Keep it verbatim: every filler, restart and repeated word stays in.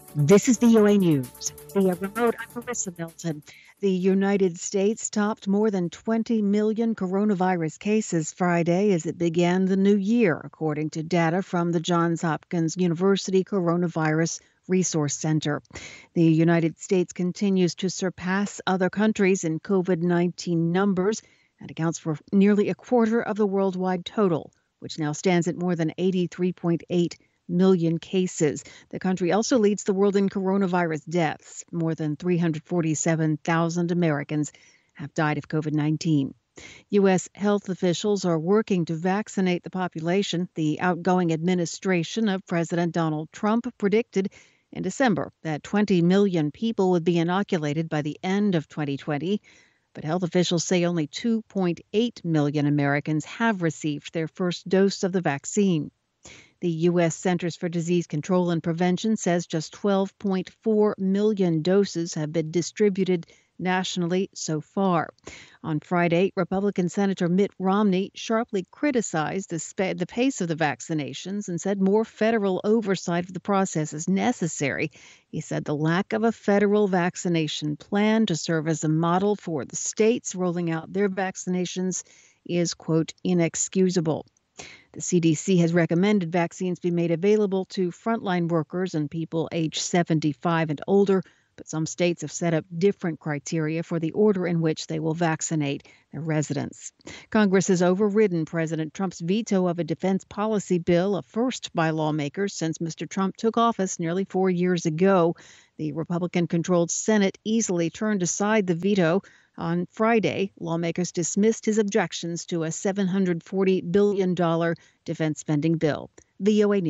This is V O A News. The remote, I'm Marissa Milton. The United States topped more than twenty million coronavirus cases Friday as it began the new year, according to data from the Johns Hopkins University Coronavirus Resource Center. The United States continues to surpass other countries in COVID nineteen numbers and accounts for nearly a quarter of the worldwide total, which now stands at more than eighty-three point eight million cases. The country also leads the world in coronavirus deaths. More than three hundred forty-seven thousand Americans have died of COVID nineteen. U S health officials are working to vaccinate the population. The outgoing administration of President Donald Trump predicted in December that twenty million people would be inoculated by the end of twenty twenty. But health officials say only two point eight million Americans have received their first dose of the vaccine. The U S Centers for Disease Control and Prevention says just twelve point four million doses have been distributed nationally so far. On Friday, Republican Senator Mitt Romney sharply criticized the, sp- the pace of the vaccinations and said more federal oversight of the process is necessary. He said the lack of a federal vaccination plan to serve as a model for the states rolling out their vaccinations is, quote, inexcusable. The C D C has recommended vaccines be made available to frontline workers and people age seventy-five and older, but some states have set up different criteria for the order in which they will vaccinate their residents. Congress has overridden President Trump's veto of a defense policy bill, a first by lawmakers since Mister Trump took office nearly four years ago. The Republican-controlled Senate easily turned aside the veto. On Friday, lawmakers dismissed his objections to a seven hundred forty billion dollars defense spending bill. V O A News.